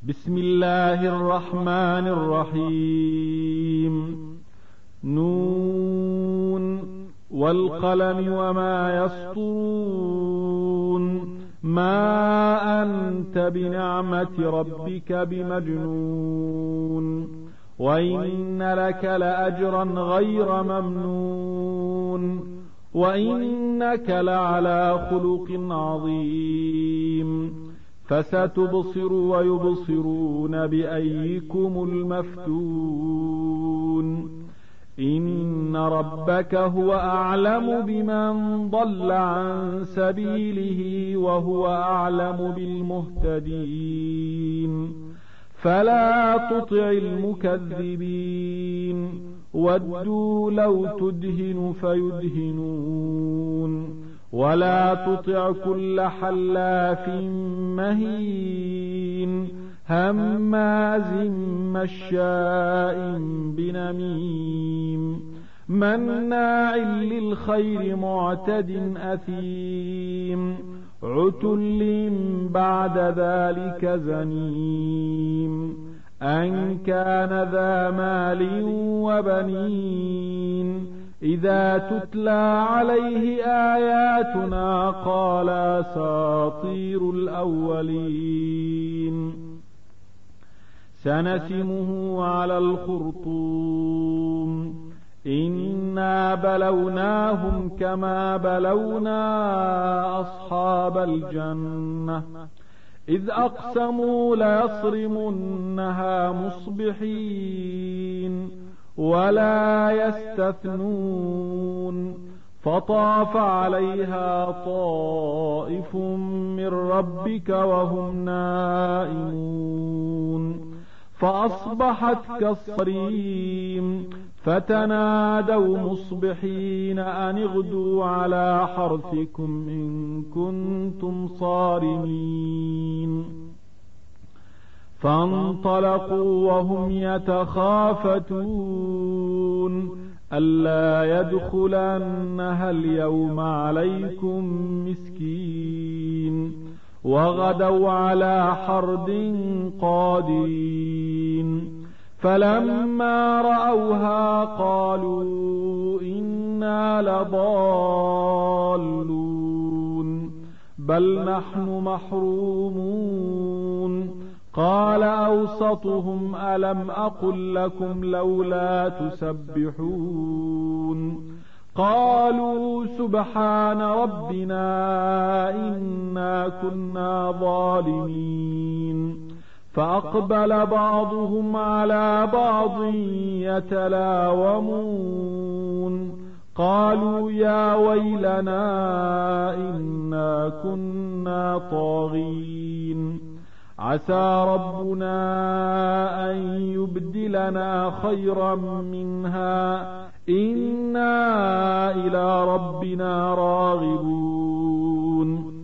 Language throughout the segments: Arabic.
بسم الله الرحمن الرحيم. نون والقلم وما يسطرون. ما أنت بنعمة ربك بمجنون. وإن لك لأجرا غير ممنون. وإنك لعلى خلق عظيم. فستبصر ويبصرون بأيكم المفتون. إن ربك هو أعلم بمن ضل عن سبيله وهو أعلم بالمهتدين. فلا تطع المكذبين. ودوا لو تدهن فيدهنون. ولا تطع كل حلاف مهين هماز مشاء بنميم مناع للخير معتد أثيم عتل بعد ذلك زنيم أن كان ذا مال وبنين إذا تتلى عليه آياتنا قال أساطير الأولين. سنسمه على الخرطوم. إنا بلوناهم كما بلونا أصحاب الجنة إذ أقسموا ليصرمنها مصبحين ولا يستثنون. فطاف عليها طائف من ربك وهم نائمون فأصبحت كالصريم. فتنادوا مصبحين أن اغدوا على حرثكم إن كنتم صارمين. فانطلقوا وهم يتخافتون ألا يدخلنها اليوم عليكم مسكين. وغدوا على حرد قادرين. فلما رأوها قالوا إنا لضالون بل نحن محرومون. قال أوسطهم ألم أقل لكم لولا تسبحون. قالوا سبحان ربنا إنا كنا ظالمين. فأقبل بعضهم على بعض يتلاومون قالوا يا ويلنا إنا كنا طاغين. عسى ربنا أن يبدلنا خيرا منها إنا إلى ربنا راغبون.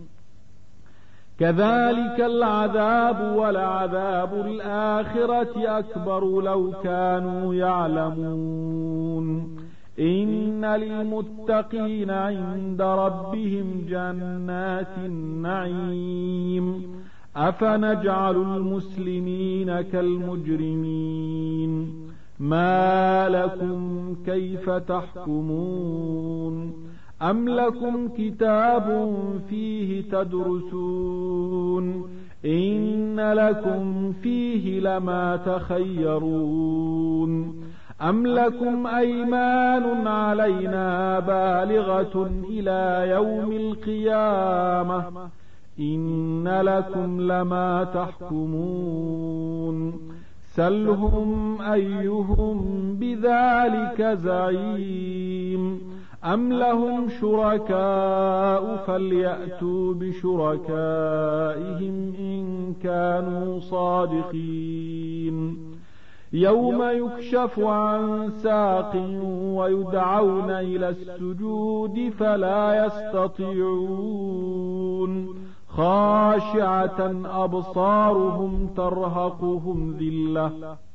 كذلك العذاب ولعذاب الآخرة أكبر لو كانوا يعلمون. إن للمتقين عند ربهم جنات النعيم. أفنجعل المسلمين كالمجرمين. ما لكم كيف تحكمون. أم لكم كتاب فيه تدرسون إن لكم فيه لما تخيرون. أم لكم أيمان علينا بالغة إلى يوم القيامة إن لكم لما تحكمون. سلهم أيهم بذلك زعيم. أم لهم شركاء فليأتوا بشركائهم إن كانوا صادقين. يوم يكشف عن ساق ويدعون إلى السجود فلا يستطيعون. خاشعة أبصارهم ترهقهم ذلة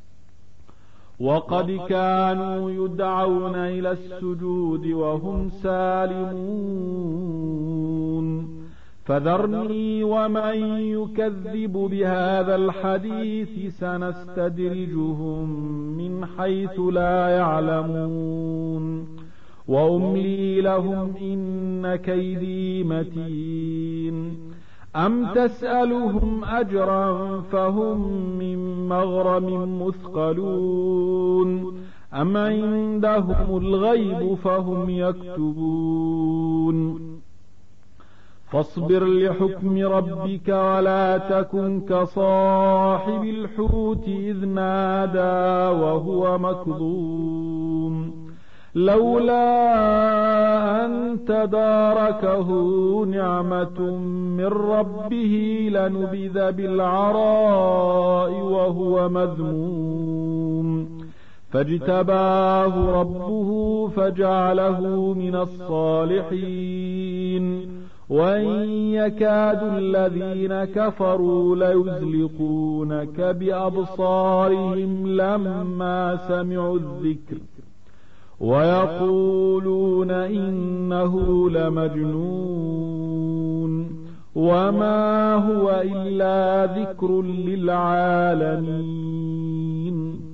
وقد كانوا يدعون إلى السجود وهم سالمون. فذرني ومن يكذب بهذا الحديث سنستدرجهم من حيث لا يعلمون وأملي لهم إن كيدي متين أم تسألهم أجرا فهم من مغرم مثقلون أم عندهم الغيب فهم يكتبون فاصبر لحكم ربك ولا تكن كصاحب الحوت إذ نادى وهو مكظوم لولا أن تداركه نعمة من ربه لنبذ بالعراء وهو مذموم فاجتباه ربه فجعله من الصالحين وإن يكاد الذين كفروا ليزلقونك بأبصارهم لما سمعوا الذكر ويقولون إنه لمجنون وما هو إلا ذكر للعالمين